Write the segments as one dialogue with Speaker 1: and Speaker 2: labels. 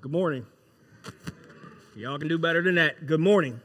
Speaker 1: Good morning. Y'all can do better than that. Good morning.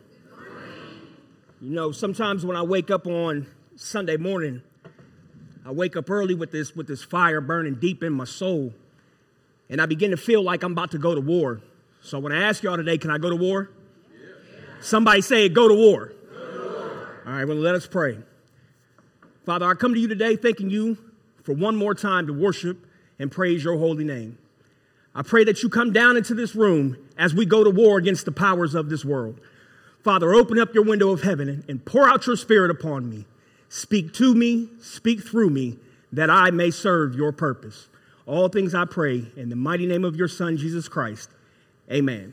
Speaker 1: You know, sometimes when I wake up on Sunday morning, I wake up early with this fire burning deep in my soul, and I begin to feel like I'm about to go to war. So when I ask y'all today, can I go to war? Yeah. Somebody say, go to war. Go to war. All right, well, let us pray. Father, I come to you today thanking you for one more time to worship and praise your holy name. I pray that you come down into this room as we go to war against the powers of this world. Father, open up your window of heaven and pour out your spirit upon me. Speak to me, speak through me, that I may serve your purpose. All things I pray in the mighty name of your Son, Jesus Christ. Amen.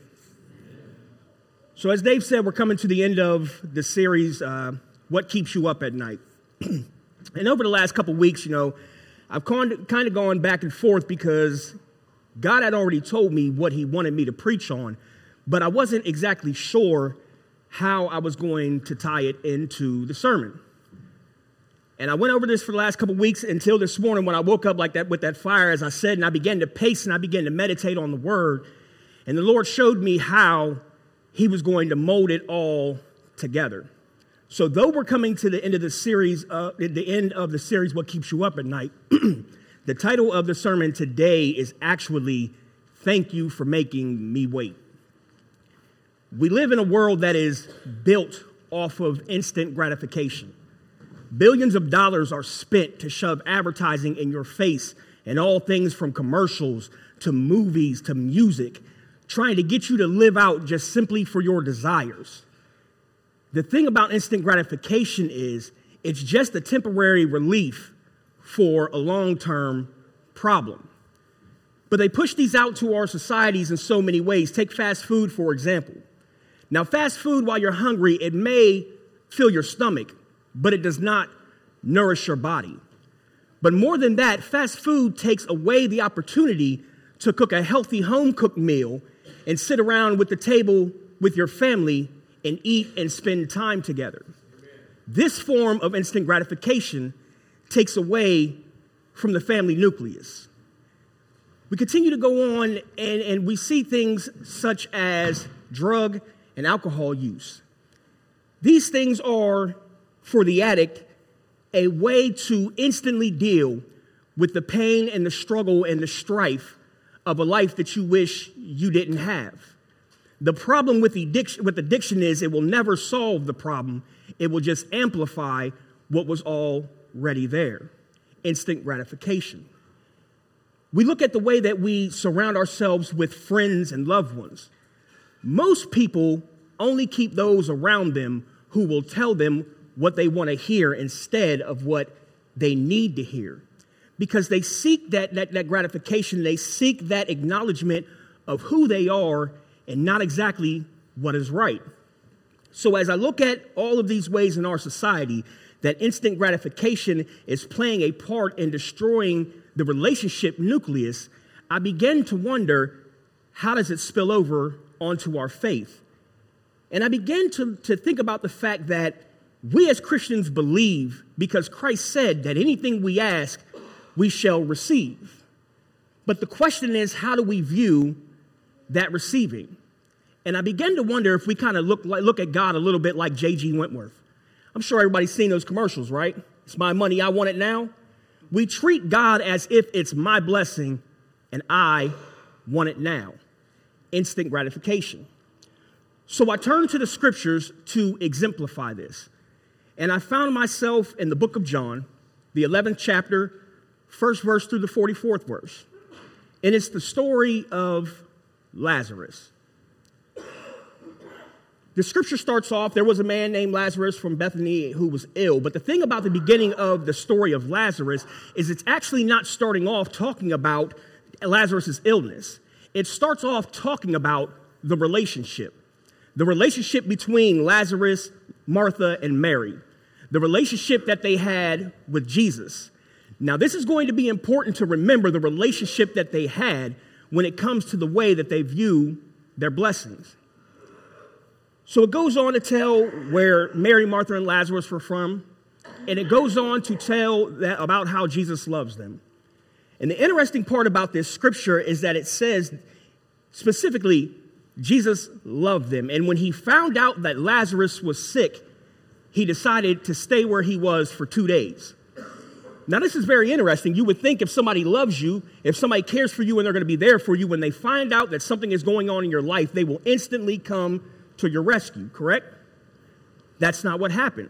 Speaker 1: So as Dave said, we're coming to the end of the series, What Keeps You Up at Night? And over the last couple weeks, you know, I've kind of gone back and forth because God had already told me what he wanted me to preach on, but I wasn't exactly sure how I was going to tie it into the sermon. And I went over this for the last couple weeks until this morning when I woke up like that with that fire, as I said, and I began to pace and I began to meditate on the word. And the Lord showed me how he was going to mold it all together. So though we're coming to the end of the series, What Keeps You Up at Night, the title of the sermon today is actually, Thank You for Making Me Wait. We live in a world that is built off of instant gratification. Billions of dollars are spent to shove advertising in your face and all things from commercials to movies to music, trying to get you to live out just simply for your desires. The thing about instant gratification is it's just a temporary relief for a long-term problem. But they push these out to our societies in so many ways. Take fast food, for example. Now, fast food, while you're hungry, it may fill your stomach, but it does not nourish your body. But more than that, fast food takes away the opportunity to cook a healthy home-cooked meal and sit around with the table with your family and eat and spend time together. This form of instant gratification takes away from the family nucleus. We continue to go on and we see things such as drug and alcohol use. These things are, for the addict, a way to instantly deal with the pain and the struggle and the strife of a life that you wish you didn't have. The problem with addiction is it will never solve the problem. It will just amplify what was already there. Instant gratification. We look at the way that we surround ourselves with friends and loved ones. Most people only keep those around them who will tell them what they want to hear instead of what they need to hear. Because they seek that gratification, they seek that acknowledgement of who they are and not exactly what is right. So as I look at all of these ways in our society that instant gratification is playing a part in destroying the relationship nucleus, I begin to wonder, how does it spill over onto our faith? And I began to think about the fact that we as Christians believe because Christ said that anything we ask, we shall receive. But the question is, how do we view that receiving? And I began to wonder if we kind of look at God a little bit like J.G. Wentworth. I'm sure everybody's seen those commercials, right? It's my money, I want it now. We treat God as if it's my blessing and I want it now. Instant gratification. So I turned to the scriptures to exemplify this. And I found myself in the book of John, the 11th chapter, first verse through the 44th verse. And it's the story of Lazarus. The scripture starts off, there was a man named Lazarus from Bethany who was ill. But the thing about the beginning of the story of Lazarus is it's actually not starting off talking about Lazarus' illness. It starts off talking about the relationship between Lazarus, Martha, and Mary, the relationship that they had with Jesus. Now, this is going to be important to remember, the relationship that they had when it comes to the way that they view their blessings. So it goes on to tell where Mary, Martha, and Lazarus were from, and it goes on to tell about how Jesus loves them. And the interesting part about this scripture is that it says Specifically, Jesus loved them. And when he found out that Lazarus was sick, he decided to stay where he was for 2 days. Now, this is very interesting. You would think if somebody loves you, if somebody cares for you and they're going to be there for you, when they find out that something is going on in your life, they will instantly come to your rescue, correct? That's not what happened.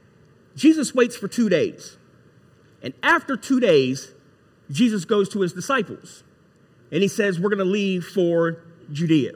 Speaker 1: Jesus waits for 2 days. And after 2 days, Jesus goes to his disciples. And he says, we're going to leave for Judea.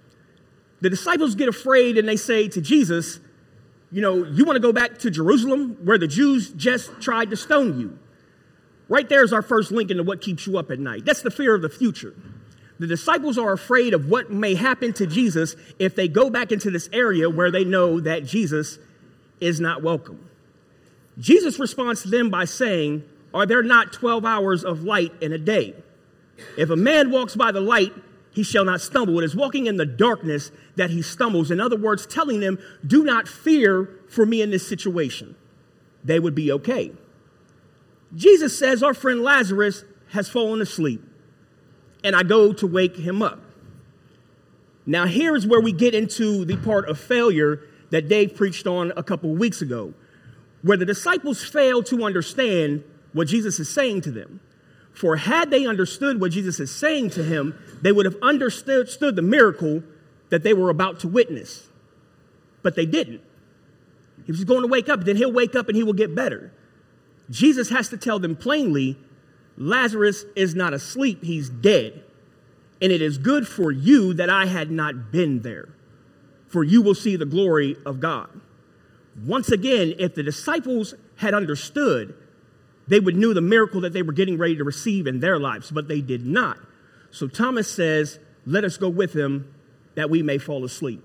Speaker 1: The disciples get afraid and they say to Jesus, you want to go back to Jerusalem where the Jews just tried to stone you. Right there is our first link into what keeps you up at night. That's the fear of the future. The disciples are afraid of what may happen to Jesus if they go back into this area where they know that Jesus is not welcome. Jesus responds to them by saying, are there not 12 hours of light in a day? If a man walks by the light, he shall not stumble. It is walking in the darkness that he stumbles. In other words, telling them, do not fear for me in this situation. They would be okay. Jesus says, our friend Lazarus has fallen asleep, and I go to wake him up. Now, here is where we get into the part of failure that Dave preached on a couple of weeks ago, where the disciples fail to understand what Jesus is saying to them. For had they understood what Jesus is saying to him, they would have understood the miracle that they were about to witness. But they didn't. He was going to wake up, then he'll wake up and he will get better. Jesus has to tell them plainly, Lazarus is not asleep, he's dead. And it is good for you that I had not been there, for you will see the glory of God. Once again, if the disciples had understood, they would know the miracle that they were getting ready to receive in their lives, but they did not. So Thomas says, let us go with him that we may fall asleep.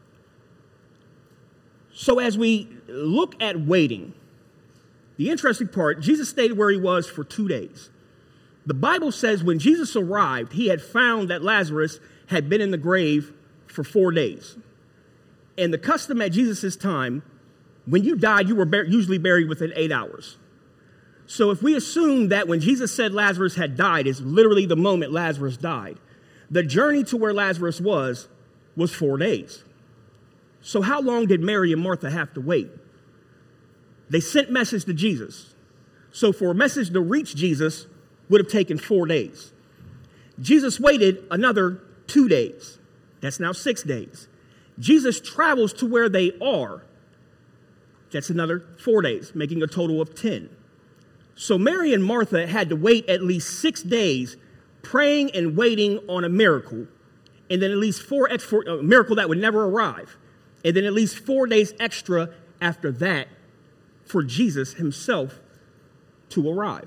Speaker 1: So as we look at waiting, the interesting part, Jesus stayed where he was for 2 days. The Bible says when Jesus arrived, he had found that Lazarus had been in the grave for 4 days. And the custom at Jesus' time, when you died, you were usually buried within 8 hours. So if we assume that when Jesus said Lazarus had died is literally the moment Lazarus died, the journey to where Lazarus was 4 days. So how long did Mary and Martha have to wait? They sent message to Jesus. So for a message to reach Jesus would have taken 4 days. Jesus waited another 2 days. That's now 6 days. Jesus travels to where they are. That's another 4 days, making a total of 10. So Mary and Martha had to wait at least 6 days praying and waiting on a miracle, and then at least a miracle that would never arrive, and then at least 4 days extra after that for Jesus himself to arrive.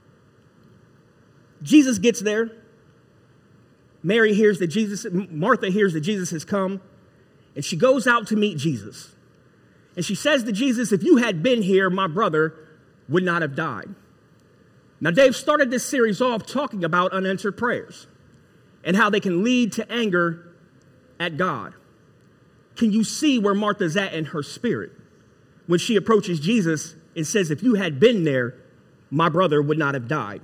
Speaker 1: Jesus gets there. Martha hears that Jesus has come, and she goes out to meet Jesus. And she says to Jesus, if you had been here, my brother would not have died. Now, Dave started this series off talking about unanswered prayers and how they can lead to anger at God. Can you see where Martha's at in her spirit when she approaches Jesus and says, if you had been there, my brother would not have died?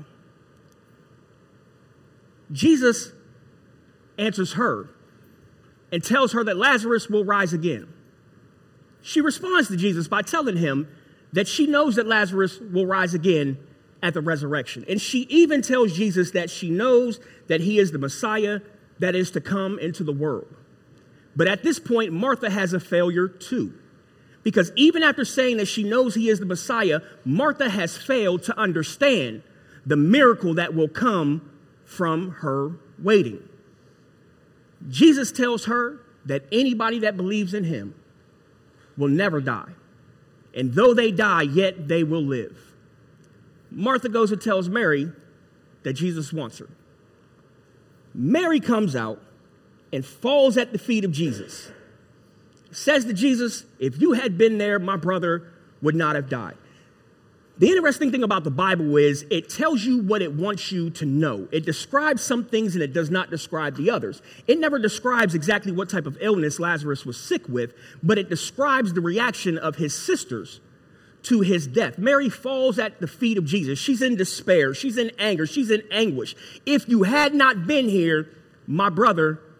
Speaker 1: Jesus answers her and tells her that Lazarus will rise again. She responds to Jesus by telling him that she knows that Lazarus will rise again at the resurrection. And she even tells Jesus that she knows that he is the Messiah that is to come into the world. But at this point, Martha has a failure too. Because even after saying that she knows he is the Messiah, Martha has failed to understand the miracle that will come from her waiting. Jesus tells her that anybody that believes in him will never die. And though they die, yet they will live. Martha goes and tells Mary that Jesus wants her. Mary comes out and falls at the feet of Jesus. Says to Jesus, if you had been there, my brother would not have died. The interesting thing about the Bible is it tells you what it wants you to know. It describes some things and it does not describe the others. It never describes exactly what type of illness Lazarus was sick with, but it describes the reaction of his sisters to his death. Mary falls at the feet of Jesus. She's in despair. She's in anger. She's in anguish. If you had not been here, my brother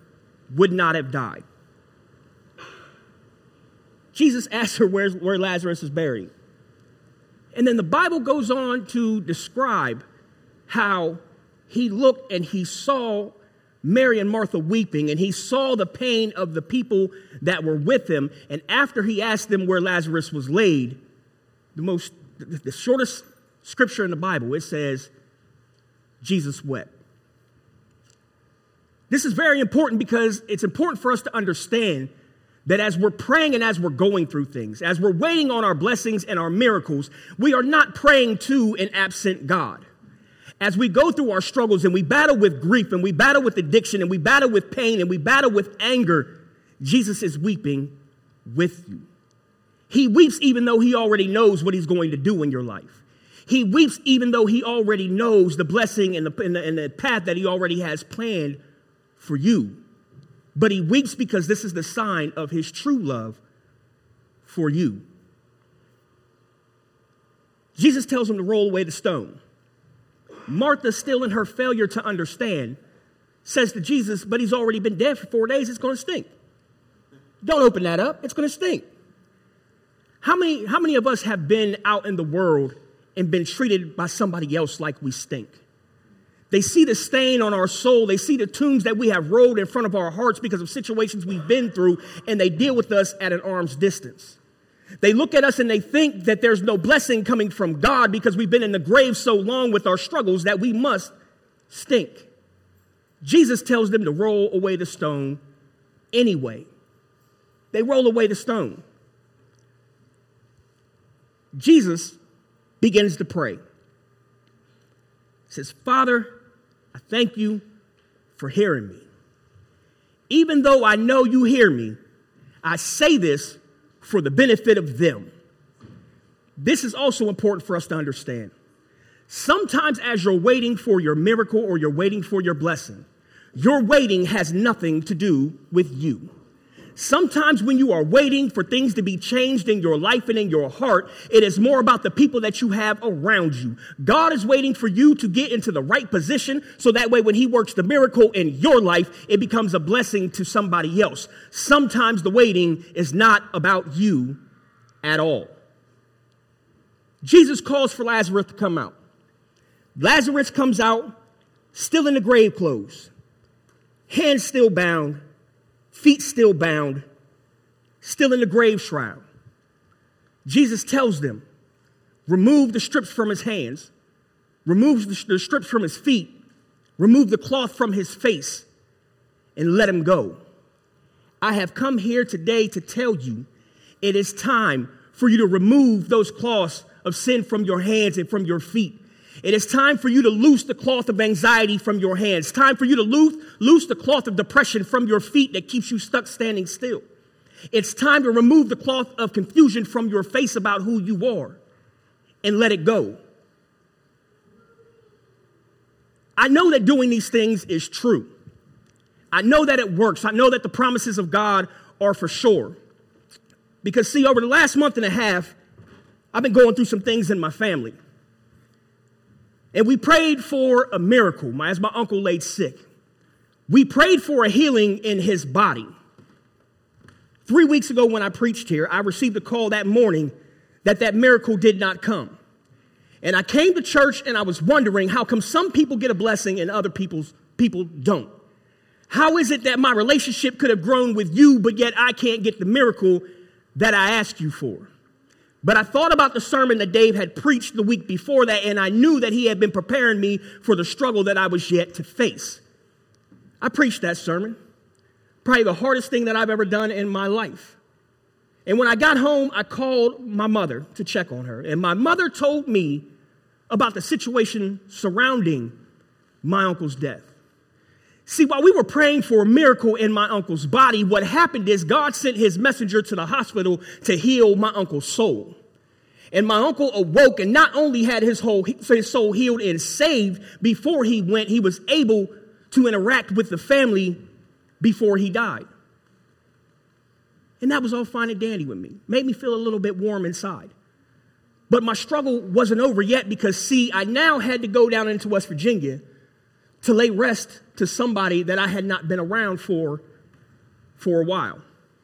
Speaker 1: would not have died. Jesus asked her where Lazarus is buried. And then the Bible goes on to describe how he looked and he saw Mary and Martha weeping, and he saw the pain of the people that were with him. And after he asked them where Lazarus was laid, the shortest scripture in the Bible, it says, Jesus wept. This is very important because it's important for us to understand that as we're praying and as we're going through things, as we're waiting on our blessings and our miracles, we are not praying to an absent God. As we go through our struggles and we battle with grief and we battle with addiction and we battle with pain and we battle with anger, Jesus is weeping with you. He weeps even though he already knows what he's going to do in your life. He weeps even though he already knows the blessing and the path that he already has planned for you. But he weeps because this is the sign of his true love for you. Jesus tells him to roll away the stone. Martha, still in her failure to understand, says to Jesus, but he's already been dead for 4 days. It's going to stink. Don't open that up. It's going to stink. How many of us have been out in the world and been treated by somebody else like we stink? They see the stain on our soul. They see the tombs that we have rolled in front of our hearts because of situations we've been through, and they deal with us at an arm's distance. They look at us and they think that there's no blessing coming from God because we've been in the grave so long with our struggles that we must stink. Jesus tells them to roll away the stone anyway. They roll away the stone. Jesus begins to pray. He says, Father, I thank you for hearing me. Even though I know you hear me, I say this for the benefit of them. This is also important for us to understand. Sometimes as you're waiting for your miracle or you're waiting for your blessing, your waiting has nothing to do with you. Sometimes when you are waiting for things to be changed in your life and in your heart, it is more about the people that you have around you. God is waiting for you to get into the right position so that way when he works the miracle in your life, it becomes a blessing to somebody else. Sometimes the waiting is not about you at all. Jesus calls for Lazarus to come out. Lazarus comes out, still in the grave clothes, hands still bound, feet still bound, still in the grave shroud. Jesus tells them, remove the strips from his hands, remove the strips from his feet, remove the cloth from his face, and let him go. I have come here today to tell you it is time for you to remove those cloths of sin from your hands and from your feet. It is time for you to loose the cloth of anxiety from your hands. Time for you to loose the cloth of depression from your feet that keeps you stuck standing still. It's time to remove the cloth of confusion from your face about who you are and let it go. I know that doing these things is true. I know that it works. I know that the promises of God are for sure. Because see, over the last month and a half, I've been going through some things in my family. And we prayed for a miracle as my uncle laid sick. We prayed for a healing in his body. 3 weeks ago when I preached here, I received a call that morning that miracle did not come. And I came to church and I was wondering how come some people get a blessing and other people don't. How is it that my relationship could have grown with you, but yet I can't get the miracle that I asked you for? But I thought about the sermon that Dave had preached the week before that, and I knew that he had been preparing me for the struggle that I was yet to face. I preached that sermon, probably the hardest thing that I've ever done in my life. And when I got home, I called my mother to check on her, and my mother told me about the situation surrounding my uncle's death. See, while we were praying for a miracle in my uncle's body, what happened is God sent his messenger to the hospital to heal my uncle's soul. And my uncle awoke and not only had his soul healed and saved before he went, he was able to interact with the family before he died. And that was all fine and dandy with me. Made me feel a little bit warm inside. But my struggle wasn't over yet because, see, I now had to go down into West Virginia to lay rest to somebody that I had not been around for for a while.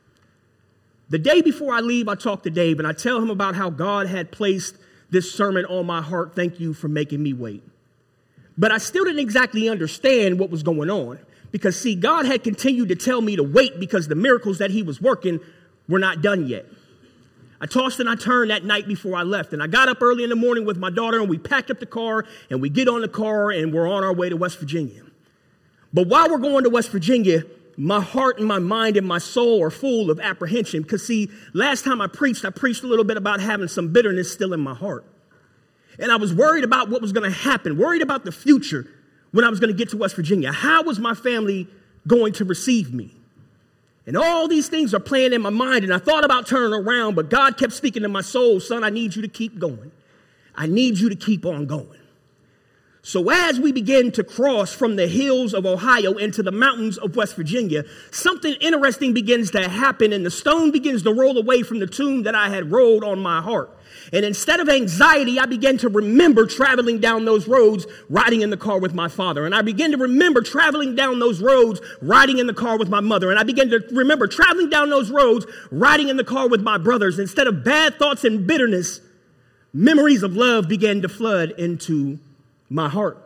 Speaker 1: The day before I leave, I talk to Dave and I tell him about how God had placed this sermon on my heart. Thank you for making me wait. But I still didn't exactly understand what was going on because, see, God had continued to tell me to wait because the miracles that he was working were not done yet. I tossed and I turned that night before I left, and I got up early in the morning with my daughter, and we packed up the car, and we get on the car, and we're on our way to West Virginia. But while we're going to West Virginia, my heart and my mind and my soul are full of apprehension because, see, last time I preached a little bit about having some bitterness still in my heart. And I was worried about what was going to happen, worried about the future when I was going to get to West Virginia. How was my family going to receive me? And all these things are playing in my mind, and I thought about turning around, but God kept speaking to my soul, son, I need you to keep going. I need you to keep on going. So as we begin to cross from the hills of Ohio into the mountains of West Virginia, something interesting begins to happen, and the stone begins to roll away from the tomb that I had rolled on my heart. And instead of anxiety, I began to remember traveling down those roads, riding in the car with my father. And I began to remember traveling down those roads, riding in the car with my mother. And I began to remember traveling down those roads, riding in the car with my brothers. Instead of bad thoughts and bitterness, memories of love began to flood into my heart.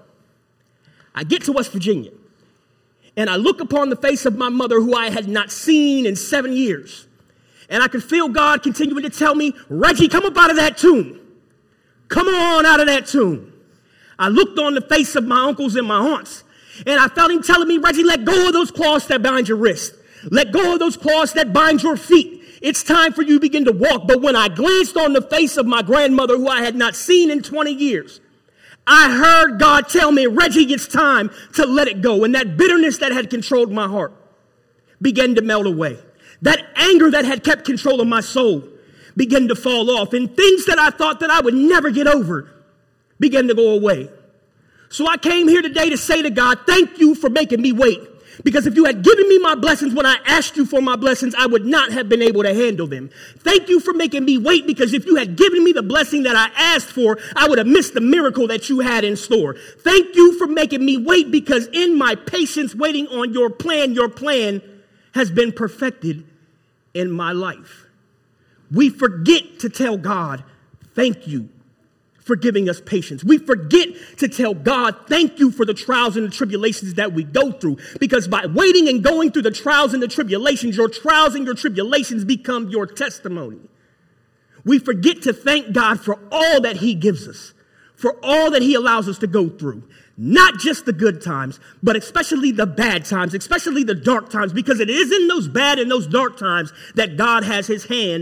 Speaker 1: I get to West Virginia, and I look upon the face of my mother, who I had not seen in 7 years. And I could feel God continuing to tell me, Reggie, come up out of that tomb. Come on out of that tomb. I looked on the face of my uncles and my aunts, and I felt him telling me, Reggie, let go of those cloths that bind your wrist. Let go of those cloths that bind your feet. It's time for you to begin to walk. But when I glanced on the face of my grandmother, who I had not seen in 20 years, I heard God tell me, Reggie, it's time to let it go. And that bitterness that had controlled my heart began to melt away. That anger that had kept control of my soul began to fall off. And things that I thought that I would never get over began to go away. So I came here today to say to God, thank you for making me wait. Because if you had given me my blessings when I asked you for my blessings, I would not have been able to handle them. Thank you for making me wait, because if you had given me the blessing that I asked for, I would have missed the miracle that you had in store. Thank you for making me wait, because in my patience waiting on your plan has been perfected in my life. We forget to tell God, thank you for giving us patience. We forget to tell God, thank you for the trials and the tribulations that we go through. Because by waiting and going through the trials and the tribulations, your trials and your tribulations become your testimony. We forget to thank God for all that he gives us, for all that he allows us to go through. Not just the good times, but especially the bad times, especially the dark times, because it is in those bad and those dark times that God has his hand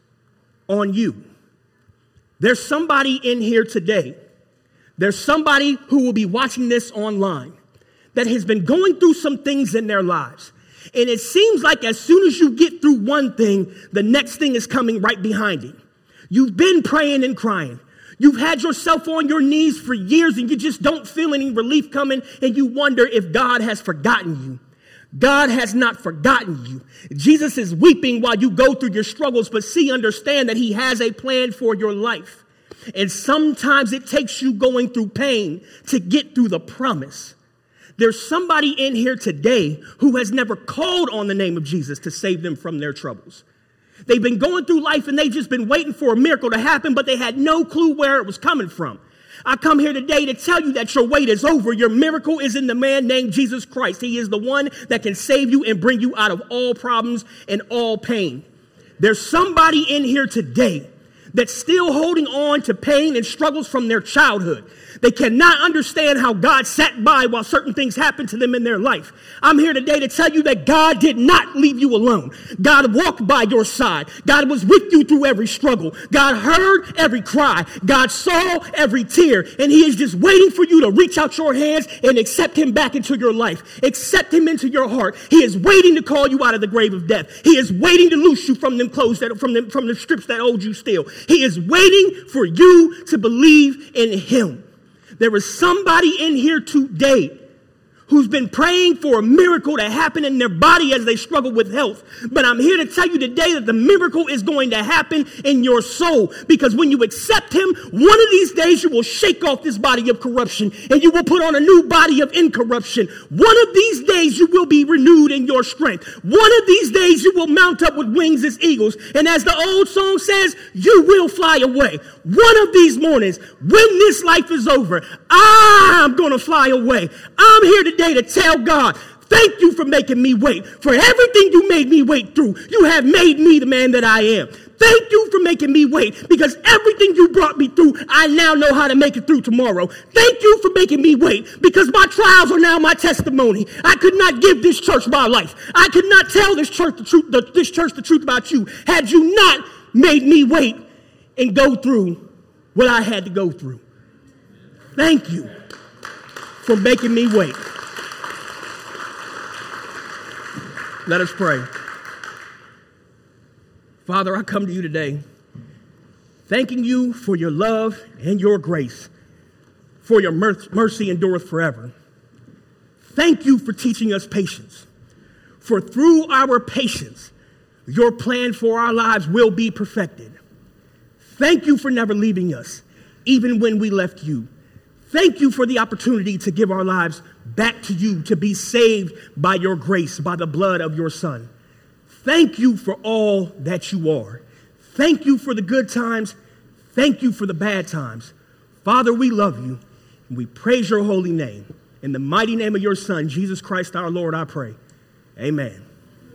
Speaker 1: on you. There's somebody in here today. There's somebody who will be watching this online that has been going through some things in their lives. And it seems like as soon as you get through one thing, the next thing is coming right behind it. You've been praying and crying. You've had yourself on your knees for years and you just don't feel any relief coming, and you wonder if God has forgotten you. God has not forgotten you. Jesus is weeping while you go through your struggles, but understand that he has a plan for your life. And sometimes it takes you going through pain to get through the promise. There's somebody in here today who has never called on the name of Jesus to save them from their troubles. They've been going through life and they've just been waiting for a miracle to happen, but they had no clue where it was coming from. I come here today to tell you that your wait is over. Your miracle is in the man named Jesus Christ. He is the one that can save you and bring you out of all problems and all pain. There's somebody in here today that's still holding on to pain and struggles from their childhood. They cannot understand how God sat by while certain things happened to them in their life. I'm here today to tell you that God did not leave you alone. God walked by your side. God was with you through every struggle. God heard every cry. God saw every tear. And he is just waiting for you to reach out your hands and accept him back into your life. Accept him into your heart. He is waiting to call you out of the grave of death. He is waiting to loose you from them clothes, from the strips that hold you still. He is waiting for you to believe in him. There is somebody in here today who's been praying for a miracle to happen in their body as they struggle with health. But I'm here to tell you today that the miracle is going to happen in your soul, because when you accept him, one of these days you will shake off this body of corruption and you will put on a new body of incorruption. One of these days you will be renewed in your strength. One of these days you will mount up with wings as eagles. And as the old song says, you will fly away. One of these mornings, when this life is over, I'm going to fly away. I'm here today to tell God, thank you for making me wait. For everything you made me wait through, you have made me the man that I am. Thank you for making me wait, because everything you brought me through, I now know how to make it through tomorrow. Thank you for making me wait, because my trials are now my testimony. I could not give this church my life. I could not tell this church the truth about you had you not made me wait and go through what I had to go through. Thank you for making me wait. Let us pray. Father, I come to you today thanking you for your love and your grace, for your mercy endureth forever. Thank you for teaching us patience, for through our patience, your plan for our lives will be perfected. Thank you for never leaving us, even when we left you. Thank you for the opportunity to give our lives back to you, to be saved by your grace, by the blood of your Son. Thank you for all that you are. Thank you for the good times. Thank you for the bad times. Father, we love you, and we praise your holy name. In the mighty name of your Son, Jesus Christ our Lord, I pray. Amen.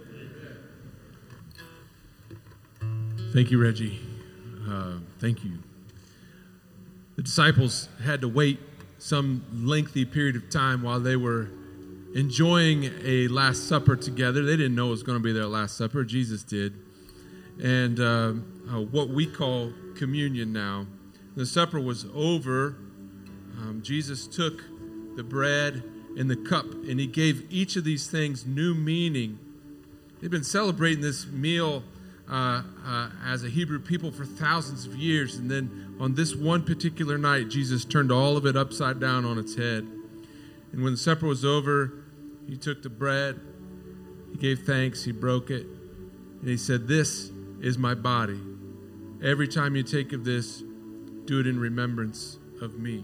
Speaker 2: Thank you, Reggie. Thank you. The disciples had to wait some lengthy period of time while they were enjoying a Last Supper together. They didn't know it was going to be their Last Supper. Jesus did. And what we call communion now. The supper was over. Jesus took the bread and the cup, and he gave each of these things new meaning. They've been celebrating this meal as a Hebrew people for thousands of years, and then on this one particular night, Jesus turned all of it upside down on its head. And when the supper was over, he took the bread, he gave thanks, he broke it, and he said, "This is my body. Every time you take of this, do it in remembrance of me."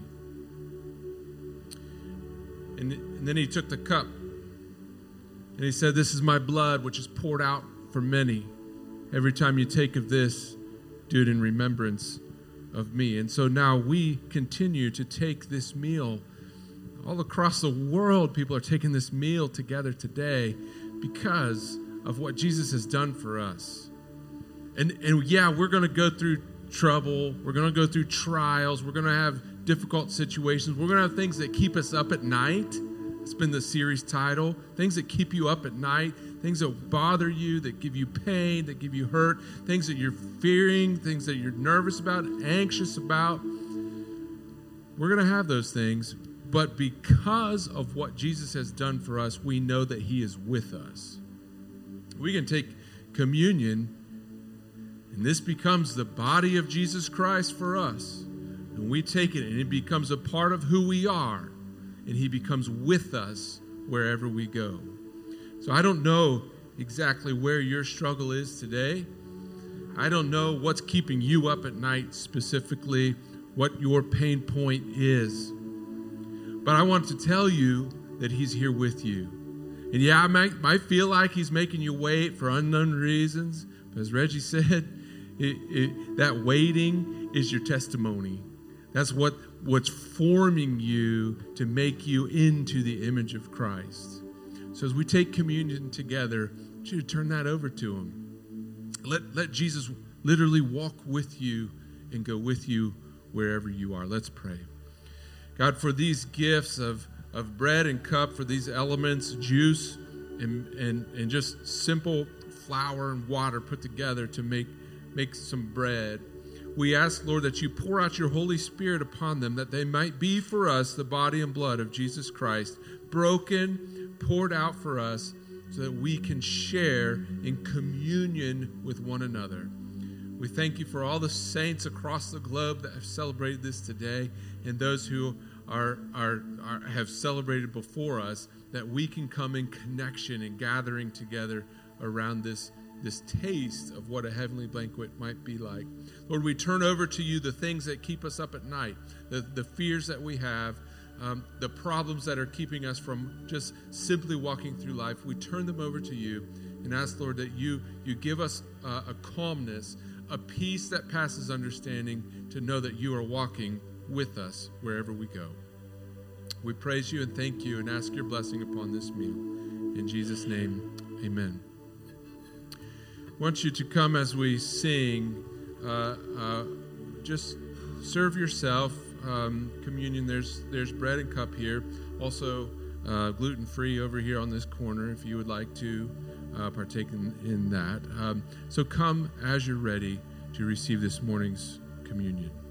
Speaker 2: And then he took the cup, and he said, "This is my blood, which is poured out for many. Every time you take of this, do it in remembrance of me." And so now we continue to take this meal. All across the world, people are taking this meal together today because of what Jesus has done for us. And yeah, we're going to go through trouble. We're going to go through trials. We're going to have difficult situations. We're going to have things that keep us up at night. It's been the series title. Things that keep you up at night. Things that bother you, that give you pain, that give you hurt. Things that you're fearing, things that you're nervous about, anxious about. We're going to have those things. But because of what Jesus has done for us, we know that he is with us. We can take communion, and this becomes the body of Jesus Christ for us. And we take it, and it becomes a part of who we are. And he becomes with us wherever we go. So I don't know exactly where your struggle is today. I don't know what's keeping you up at night specifically, what your pain point is. But I want to tell you that he's here with you. And yeah, I might feel like he's making you wait for unknown reasons. But as Reggie said, that waiting is your testimony. That's what's forming you to make you into the image of Christ. So as we take communion together, I want you to turn that over to him. Let Jesus literally walk with you and go with you wherever you are. Let's pray. God, for these gifts of bread and cup, for these elements, juice, and just simple flour and water put together to make some bread, we ask, Lord, that you pour out your Holy Spirit upon them, that they might be for us the body and blood of Jesus Christ, broken, poured out for us, so that we can share in communion with one another. We thank you for all the saints across the globe that have celebrated this today, and those who have celebrated before us, that we can come in connection and gathering together around this taste of what a heavenly banquet might be like. Lord, we turn over to you the things that keep us up at night, the fears that we have, the problems that are keeping us from just simply walking through life. We turn them over to you and ask, Lord, that you give us a calmness, a peace that passes understanding, to know that you are walking with us wherever we go. We praise you and thank you and ask your blessing upon this meal. In Jesus' name, amen. I want you to come as we sing. Just serve yourself. Communion, there's bread and cup here. Also, gluten-free over here on this corner if you would like to partake in that. So come as you're ready to receive this morning's communion.